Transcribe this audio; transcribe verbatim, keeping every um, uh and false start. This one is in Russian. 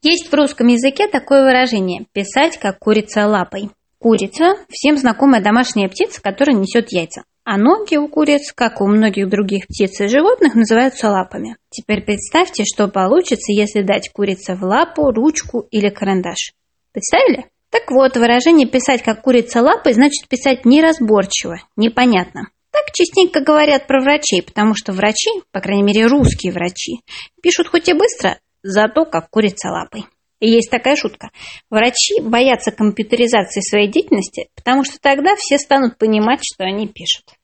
Есть в русском языке такое выражение «писать, как курица лапой». Курица – всем знакомая домашняя птица, которая несет яйца. А ноги у куриц, как у многих других птиц и животных, называются лапами. Теперь представьте, что получится, если дать курице в лапу ручку или карандаш. Представили? Так вот, выражение «писать, как курица лапой» значит писать неразборчиво, непонятно. Так частенько говорят про врачей, потому что врачи, по крайней мере русские врачи, пишут хоть и быстро, зато как курица лапой. И есть такая шутка. Врачи боятся компьютеризации своей деятельности, потому что тогда все станут понимать, что они пишут.